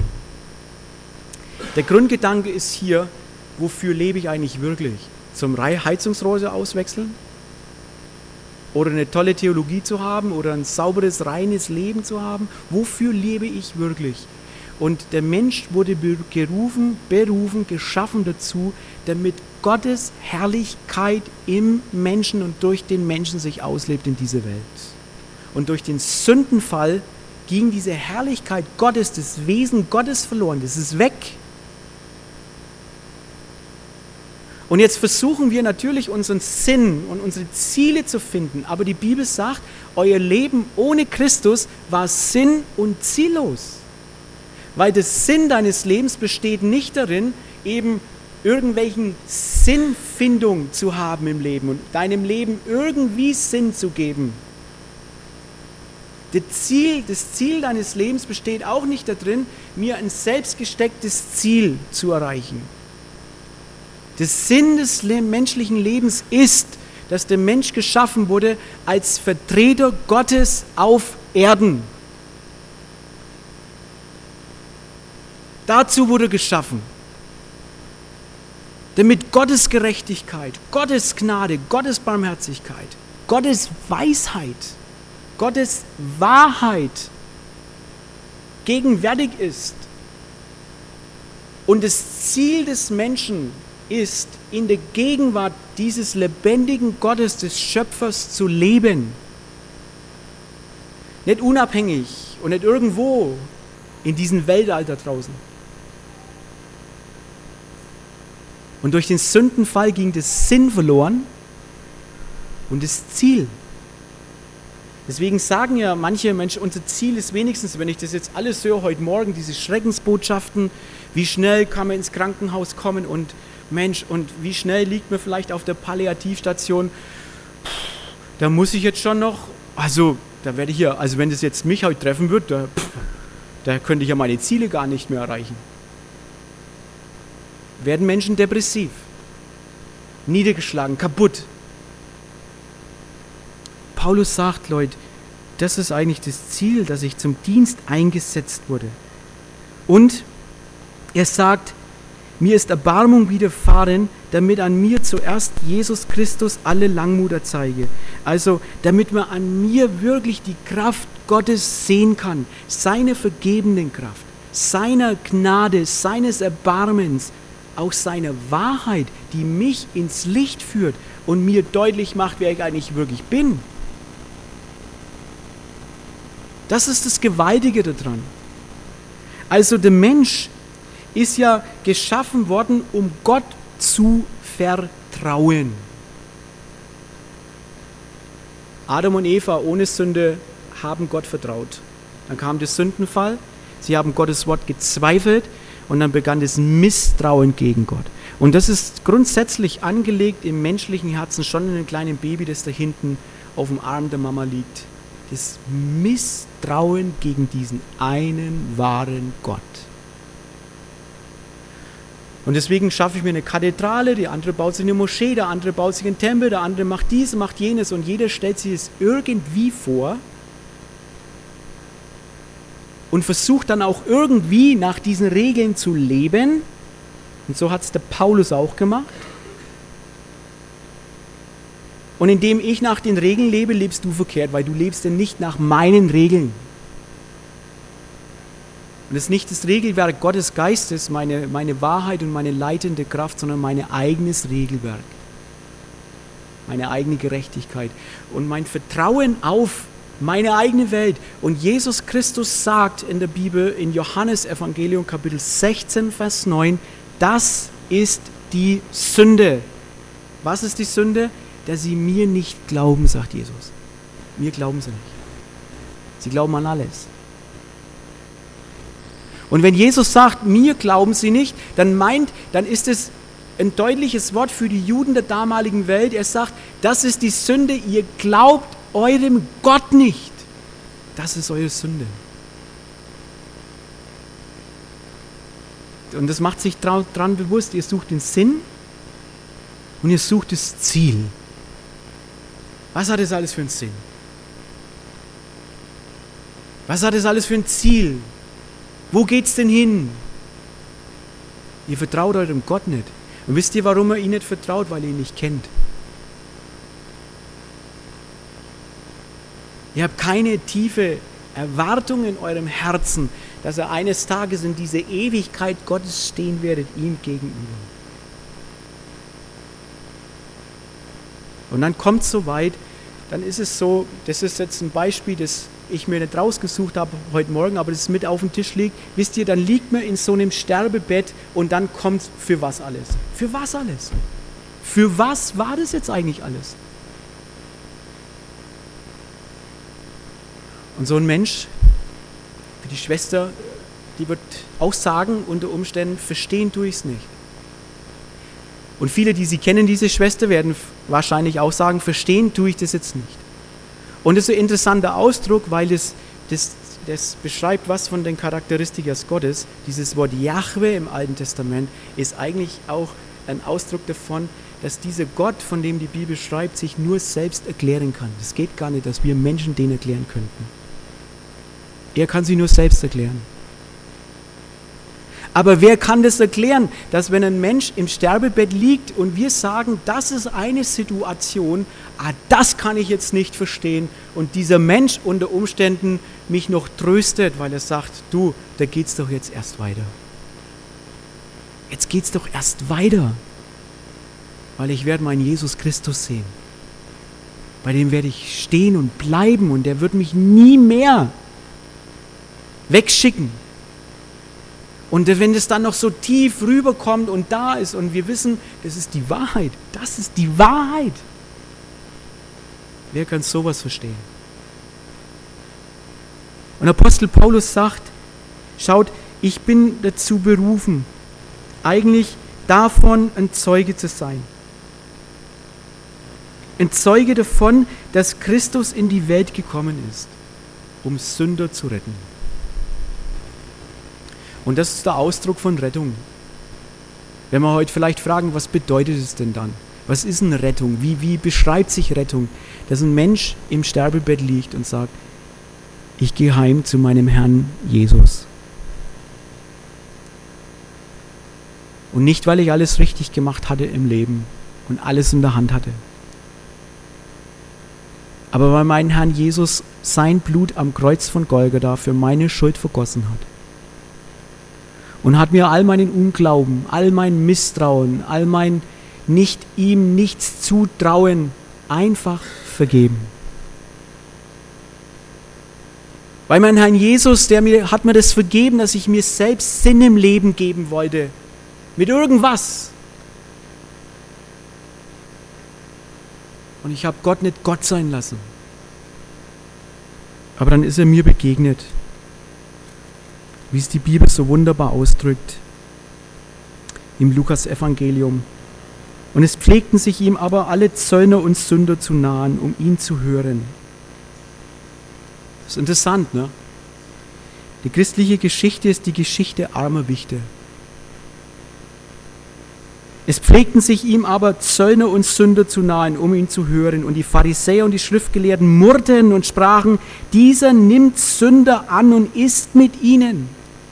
der Grundgedanke ist hier, wofür lebe ich eigentlich wirklich? Zum Heizungsrohre auswechseln? Oder eine tolle Theologie zu haben? Oder ein sauberes, reines Leben zu haben? Wofür lebe ich wirklich? Und der Mensch wurde berufen, geschaffen dazu, damit Gottes Herrlichkeit im Menschen und durch den Menschen sich auslebt in dieser Welt. Und durch den Sündenfall ging diese Herrlichkeit Gottes, das Wesen Gottes verloren. Das ist weg. Und jetzt versuchen wir natürlich unseren Sinn und unsere Ziele zu finden. Aber die Bibel sagt, euer Leben ohne Christus war sinn- und ziellos. Weil der Sinn deines Lebens besteht nicht darin, eben irgendwelchen Sinnfindung zu haben im Leben und deinem Leben irgendwie Sinn zu geben. Das Ziel deines Lebens besteht auch nicht darin, mir ein selbstgestecktes Ziel zu erreichen. Der Sinn des menschlichen Lebens ist, dass der Mensch geschaffen wurde als Vertreter Gottes auf Erden. Dazu wurde geschaffen, damit Gottes Gerechtigkeit, Gottes Gnade, Gottes Barmherzigkeit, Gottes Weisheit, Gottes Wahrheit gegenwärtig ist. Und das Ziel des Menschen ist, in der Gegenwart dieses lebendigen Gottes, des Schöpfers, zu leben. Nicht unabhängig und nicht irgendwo in diesem Weltall draußen. Und durch den Sündenfall ging der Sinn verloren und das Ziel. Deswegen sagen ja manche Menschen, unser Ziel ist wenigstens, wenn ich das jetzt alles höre heute Morgen, diese Schreckensbotschaften, wie schnell kann man ins Krankenhaus kommen und Mensch, und wie schnell liegt man vielleicht auf der Palliativstation, da muss ich jetzt schon noch, also da werde ich ja, also wenn das jetzt mich heute treffen wird, da könnte ich ja meine Ziele gar nicht mehr erreichen. Werden Menschen depressiv, niedergeschlagen, kaputt. Paulus sagt, Leute, das ist eigentlich das Ziel, dass ich zum Dienst eingesetzt wurde. Und er sagt, mir ist Erbarmung widerfahren, damit an mir zuerst Jesus Christus alle Langmut erzeige. Also, damit man an mir wirklich die Kraft Gottes sehen kann, seine vergebenden Kraft, seiner Gnade, seines Erbarmens, auch seine Wahrheit, die mich ins Licht führt und mir deutlich macht, wer ich eigentlich wirklich bin. Das ist das Gewaltige daran. Also der Mensch ist ja geschaffen worden, um Gott zu vertrauen. Adam und Eva ohne Sünde haben Gott vertraut. Dann kam der Sündenfall, sie haben Gottes Wort gezweifelt und dann begann das Misstrauen gegen Gott. Und das ist grundsätzlich angelegt im menschlichen Herzen, schon in einem kleinen Baby, das da hinten auf dem Arm der Mama liegt. Das Misstrauen gegen diesen einen wahren Gott. Und deswegen schaffe ich mir eine Kathedrale, der andere baut sich eine Moschee, der andere baut sich einen Tempel, der andere macht dies, macht jenes und jeder stellt sich es irgendwie vor und versucht dann auch irgendwie nach diesen Regeln zu leben. Und so hat es der Paulus auch gemacht. Und indem ich nach den Regeln lebe, lebst du verkehrt, weil du lebst denn nicht nach meinen Regeln. Und es ist nicht das Regelwerk Gottes Geistes, meine Wahrheit und meine leitende Kraft, sondern mein eigenes Regelwerk. Meine eigene Gerechtigkeit. Und mein Vertrauen auf meine eigene Welt. Und Jesus Christus sagt in der Bibel, in Johannes Evangelium Kapitel 16, Vers 9, das ist die Sünde. Was ist die Sünde? Dass sie mir nicht glauben, sagt Jesus. Mir glauben sie nicht. Sie glauben an alles. Und wenn Jesus sagt, mir glauben sie nicht, dann ist es ein deutliches Wort für die Juden der damaligen Welt. Er sagt, das ist die Sünde, ihr glaubt eurem Gott nicht. Das ist eure Sünde. Und das macht sich dran bewusst, ihr sucht den Sinn und ihr sucht das Ziel. Was hat das alles für einen Sinn? Was hat das alles für ein Ziel? Wo geht's denn hin? Ihr vertraut eurem Gott nicht. Und wisst ihr, warum ihr ihn nicht vertraut? Weil ihr ihn nicht kennt. Ihr habt keine tiefe Erwartung in eurem Herzen, dass ihr eines Tages in diese Ewigkeit Gottes stehen werdet, ihm gegenüber. Und dann kommt es so weit, dann ist es so, das ist jetzt ein Beispiel, das ich mir nicht rausgesucht habe heute Morgen, aber das mit auf dem Tisch liegt. Wisst ihr, dann liegt man in so einem Sterbebett und dann kommt für was alles? Für was alles? Für was war das jetzt eigentlich alles? Und so ein Mensch, wie die Schwester, die wird auch sagen, unter Umständen, verstehen tue ich es nicht. Und viele, die sie kennen, diese Schwester, werden wahrscheinlich auch sagen, verstehen tue ich das jetzt nicht. Und das ist ein interessanter Ausdruck, weil das beschreibt was von den Charakteristika Gottes. Dieses Wort Jahwe im Alten Testament ist eigentlich auch ein Ausdruck davon, dass dieser Gott, von dem die Bibel schreibt, sich nur selbst erklären kann. Das geht gar nicht, dass wir Menschen den erklären könnten. Er kann sich nur selbst erklären. Aber wer kann das erklären, dass wenn ein Mensch im Sterbebett liegt und wir sagen, das ist eine Situation, das kann ich jetzt nicht verstehen und dieser Mensch unter Umständen mich noch tröstet, weil er sagt, du, da geht's doch jetzt erst weiter. Jetzt geht's doch erst weiter, weil ich werde meinen Jesus Christus sehen. Bei dem werde ich stehen und bleiben und der wird mich nie mehr wegschicken. Und wenn es dann noch so tief rüberkommt und da ist und wir wissen, das ist die Wahrheit, das ist die Wahrheit. Wer kann sowas verstehen? Und Apostel Paulus sagt, schaut, ich bin dazu berufen, eigentlich davon ein Zeuge zu sein. Ein Zeuge davon, dass Christus in die Welt gekommen ist, um Sünder zu retten. Und das ist der Ausdruck von Rettung. Wenn wir heute vielleicht fragen, was bedeutet es denn dann? Was ist denn Rettung? Wie beschreibt sich Rettung? Dass ein Mensch im Sterbebett liegt und sagt, ich gehe heim zu meinem Herrn Jesus. Und nicht, weil ich alles richtig gemacht hatte im Leben und alles in der Hand hatte. Aber weil mein Herrn Jesus sein Blut am Kreuz von Golgatha für meine Schuld vergossen hat. Und hat mir all meinen Unglauben, all mein Misstrauen, all mein ihm nichts zutrauen, einfach vergeben. Weil mein Herr Jesus, hat mir das vergeben, dass ich mir selbst Sinn im Leben geben wollte. Mit irgendwas. Und ich habe Gott nicht Gott sein lassen. Aber dann ist er mir begegnet. Wie es die Bibel so wunderbar ausdrückt. Im Lukas-Evangelium. Und es pflegten sich ihm aber alle Zöllner und Sünder zu nahen, um ihn zu hören. Das ist interessant, ne? Die christliche Geschichte ist die Geschichte armer Wichte. Es pflegten sich ihm aber Zöllner und Sünder zu nahen, um ihn zu hören. Und die Pharisäer und die Schriftgelehrten murrten und sprachen, dieser nimmt Sünder an und isst mit ihnen.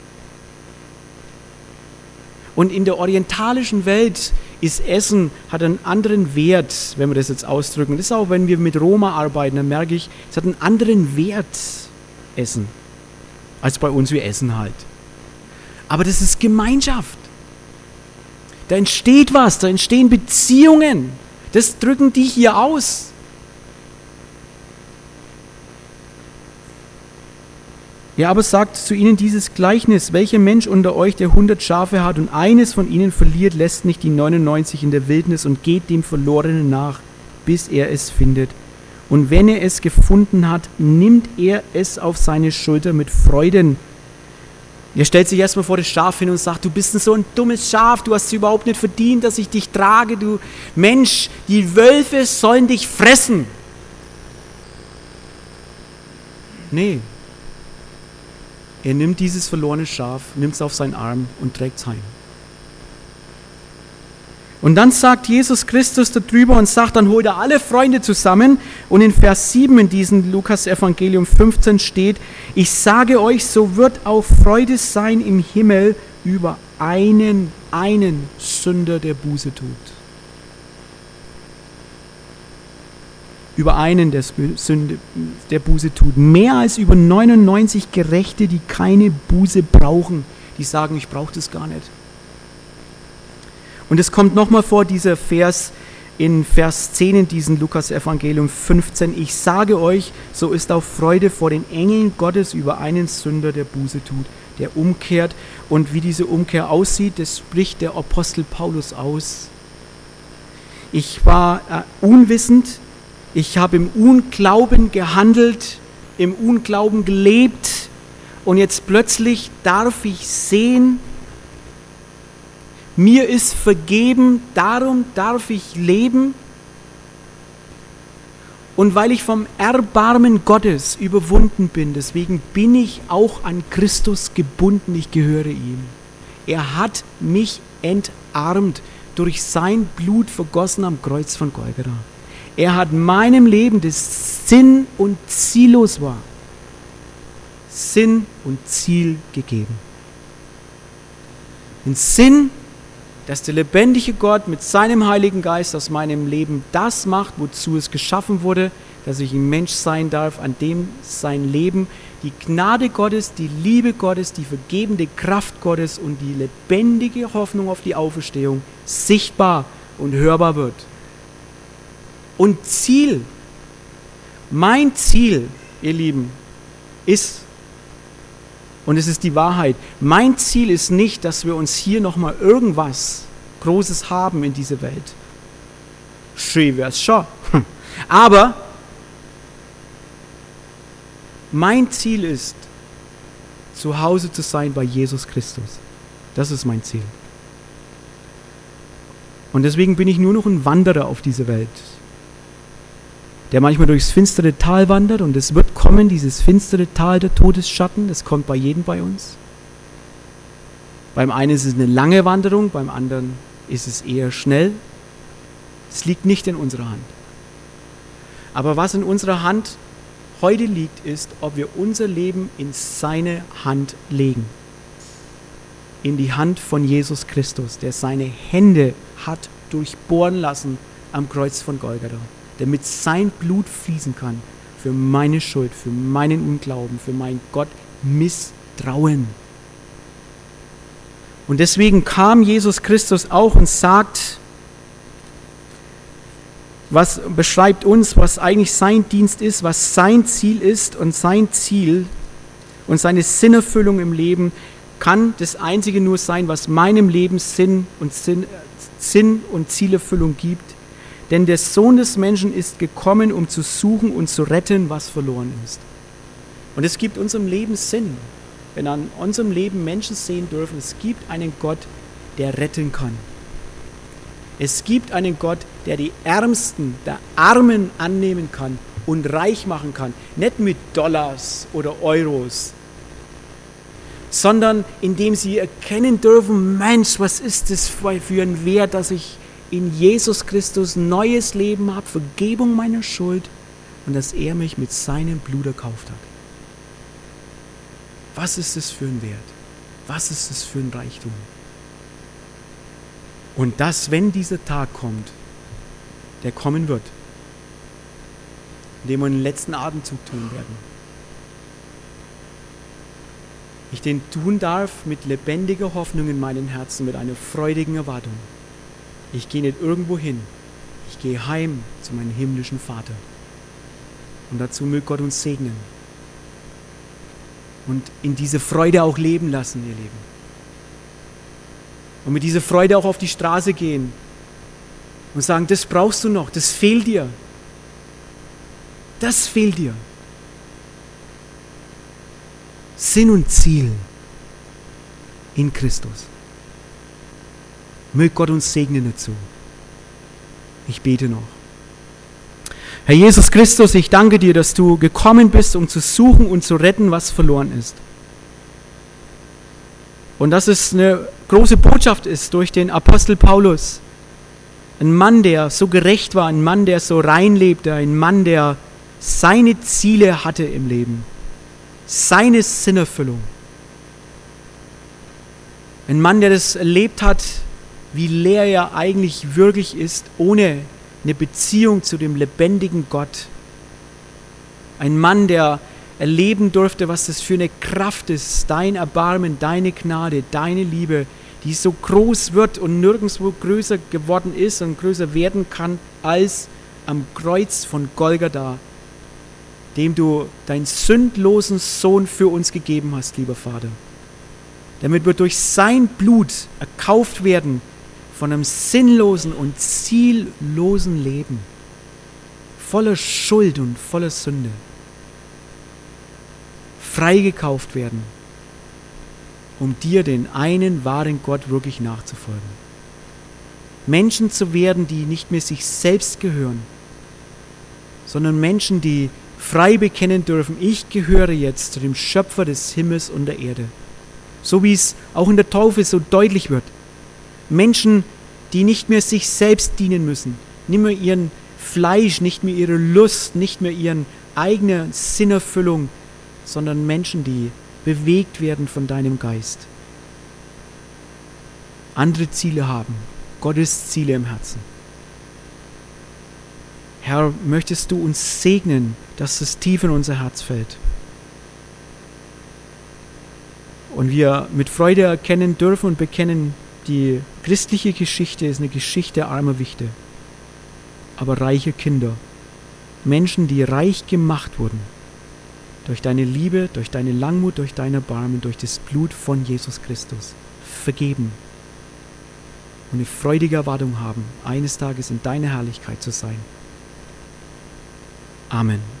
Und in der orientalischen Welt ist Essen, hat einen anderen Wert, wenn wir das jetzt ausdrücken. Das ist auch, wenn wir mit Roma arbeiten, dann merke ich, es hat einen anderen Wert, Essen, als bei uns, wir essen halt. Aber das ist Gemeinschaft. Da entsteht was, da entstehen Beziehungen. Das drücken die hier aus. Er aber sagt zu ihnen dieses Gleichnis, welcher Mensch unter euch, der 100 Schafe hat und eines von ihnen verliert, lässt nicht die 99 in der Wildnis und geht dem Verlorenen nach, bis er es findet. Und wenn er es gefunden hat, nimmt er es auf seine Schulter mit Freuden. Er stellt sich erstmal vor das Schaf hin und sagt, du bist so ein dummes Schaf, du hast es überhaupt nicht verdient, dass ich dich trage, du Mensch, die Wölfe sollen dich fressen. Nee. Er nimmt dieses verlorene Schaf, nimmt es auf seinen Arm und trägt es heim. Und dann sagt Jesus Christus darüber und sagt, dann holt er alle Freunde zusammen. Und in Vers 7 in diesem Lukas-Evangelium 15 steht, ich sage euch, so wird auch Freude sein im Himmel über einen Sünder, der Buße tut. Über einen, der Buße tut. Mehr als über 99 Gerechte, die keine Buße brauchen. Die sagen, ich brauche das gar nicht. Und es kommt nochmal vor, dieser Vers in Vers 10 in diesem Lukas-Evangelium 15. Ich sage euch, so ist auch Freude vor den Engeln Gottes über einen Sünder, der Buße tut, der umkehrt. Und wie diese Umkehr aussieht, das spricht der Apostel Paulus aus. Ich war unwissend. Ich habe im Unglauben gehandelt, im Unglauben gelebt und jetzt plötzlich darf ich sehen, mir ist vergeben, darum darf ich leben. Und weil ich vom Erbarmen Gottes überwunden bin, deswegen bin ich auch an Christus gebunden, ich gehöre ihm. Er hat mich entarmt, durch sein Blut vergossen am Kreuz von Golgatha. Er hat meinem Leben, das sinn- und ziellos war, Sinn und Ziel gegeben. Den Sinn, dass der lebendige Gott mit seinem Heiligen Geist aus meinem Leben das macht, wozu es geschaffen wurde, dass ich ein Mensch sein darf, an dem sein Leben, die Gnade Gottes, die Liebe Gottes, die vergebende Kraft Gottes und die lebendige Hoffnung auf die Auferstehung sichtbar und hörbar wird. Und Ziel, mein Ziel, ihr Lieben, ist, und es ist die Wahrheit, mein Ziel ist nicht, dass wir uns hier nochmal irgendwas Großes haben in dieser Welt. Schön wäre es schon. Aber mein Ziel ist, zu Hause zu sein bei Jesus Christus. Das ist mein Ziel. Und deswegen bin ich nur noch ein Wanderer auf dieser Welt, der manchmal durchs finstere Tal wandert, und es wird kommen, dieses finstere Tal der Todesschatten, das kommt bei jedem bei uns. Beim einen ist es eine lange Wanderung, beim anderen ist es eher schnell. Es liegt nicht in unserer Hand. Aber was in unserer Hand heute liegt, ist, ob wir unser Leben in seine Hand legen. In die Hand von Jesus Christus, der seine Hände hat durchbohren lassen am Kreuz von Golgatha, damit sein Blut fließen kann für meine Schuld, für meinen Unglauben, für mein Gott Misstrauen. Und deswegen kam Jesus Christus auch und sagt, was beschreibt uns, was eigentlich sein Dienst ist, was sein Ziel ist, und sein Ziel und seine Sinnerfüllung im Leben kann das Einzige nur sein, was meinem Leben Sinn und Zielerfüllung gibt. Denn der Sohn des Menschen ist gekommen, um zu suchen und zu retten, was verloren ist. Und es gibt unserem Leben Sinn, wenn an unserem Leben Menschen sehen dürfen, es gibt einen Gott, der retten kann. Es gibt einen Gott, der die Ärmsten der Armen annehmen kann und reich machen kann. Nicht mit Dollars oder Euros, sondern indem sie erkennen dürfen, Mensch, was ist das für ein Wert, dass ich in Jesus Christus neues Leben habe, Vergebung meiner Schuld und dass er mich mit seinem Blut erkauft hat. Was ist das für ein Wert? Was ist das für ein Reichtum? Und dass, wenn dieser Tag kommt, der kommen wird, in dem wir den letzten Atemzug tun werden, ich den tun darf mit lebendiger Hoffnung in meinem Herzen, mit einer freudigen Erwartung. Ich gehe nicht irgendwo hin, ich gehe heim zu meinem himmlischen Vater. Und dazu möge Gott uns segnen und in diese Freude auch leben lassen, ihr Lieben. Und mit dieser Freude auch auf die Straße gehen und sagen, das brauchst du noch, das fehlt dir. Das fehlt dir. Sinn und Ziel in Christus. Möge Gott uns segnen dazu. Ich bete noch. Herr Jesus Christus, ich danke dir, dass du gekommen bist, um zu suchen und zu retten, was verloren ist. Und dass es eine große Botschaft ist durch den Apostel Paulus. Ein Mann, der so gerecht war, ein Mann, der so rein lebte, ein Mann, der seine Ziele hatte im Leben, seine Sinnerfüllung. Ein Mann, der das erlebt hat, wie leer er eigentlich wirklich ist, ohne eine Beziehung zu dem lebendigen Gott. Ein Mann, der erleben durfte, was das für eine Kraft ist, dein Erbarmen, deine Gnade, deine Liebe, die so groß wird und nirgendwo größer geworden ist und größer werden kann als am Kreuz von Golgatha, dem du deinen sündlosen Sohn für uns gegeben hast, lieber Vater. Damit wir durch sein Blut erkauft werden von einem sinnlosen und ziellosen Leben, voller Schuld und voller Sünde. Freigekauft werden, um dir, den einen wahren Gott, wirklich nachzufolgen. Menschen zu werden, die nicht mehr sich selbst gehören, sondern Menschen, die frei bekennen dürfen, ich gehöre jetzt zu dem Schöpfer des Himmels und der Erde. So wie es auch in der Taufe so deutlich wird. Menschen, die nicht mehr sich selbst dienen müssen, nicht mehr ihren Fleisch, nicht mehr ihre Lust, nicht mehr ihren eigenen Sinnerfüllung, sondern Menschen, die bewegt werden von deinem Geist. Andere Ziele haben, Gottes Ziele im Herzen. Herr, möchtest du uns segnen, dass es tief in unser Herz fällt. Und wir mit Freude erkennen dürfen und bekennen, die christliche Geschichte ist eine Geschichte armer Wichte, aber reicher Kinder. Menschen, die reich gemacht wurden. Durch deine Liebe, durch deine Langmut, durch dein Erbarmen, durch das Blut von Jesus Christus. Vergeben. Und eine freudige Erwartung haben, eines Tages in deiner Herrlichkeit zu sein. Amen.